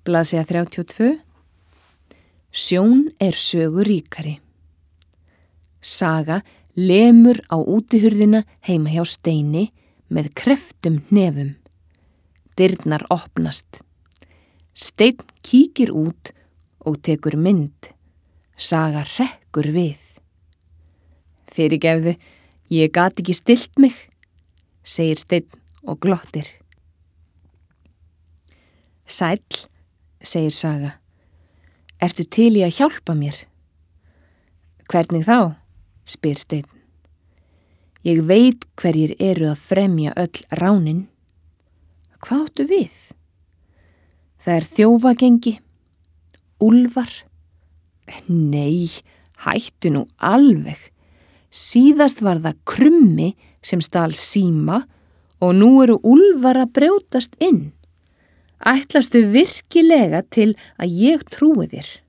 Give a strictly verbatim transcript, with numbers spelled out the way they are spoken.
Blaðsíða þrjátíu og tvö. Sjón er sögu ríkari. Saga lemur á útihurðina heima hjá Steini með krepptum hnefum. Dyrnar opnast. Steinn kíkir út og tekur mynd. Saga hrekkur við. Fyrirgefðu, ég gat ekki stillt mig, segir Steinn og glottir. Sæll, segir Saga. Ertu til í að hjálpa mér? Hvernig þá? Spyr Steinn. Ég veit hverjir eru að fremja öll ránin. Hvað áttu við? Það er þjófagengi, úlfar. Nei, hættu nú alveg. Síðast var það Krummi sem stal síma og nú eru úlfar að brjótast inn. Ætlastu virkilega til að ég trúi þér?